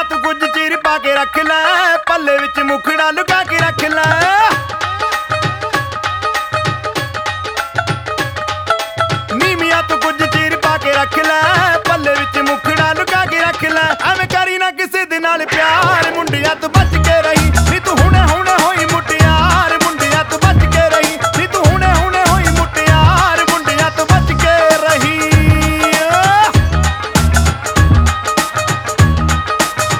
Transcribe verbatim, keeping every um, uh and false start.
तू कुछ चीर पा के रख लै, पल्ले विच मुखड़ा लुका के रख लै। नीमिया तू कुछ चीर पा के रख लै, पल्ले विच मुखड़ा लुका के रख लै। एवें करी ना किसे दे नाल प्यार, मुंडिया तू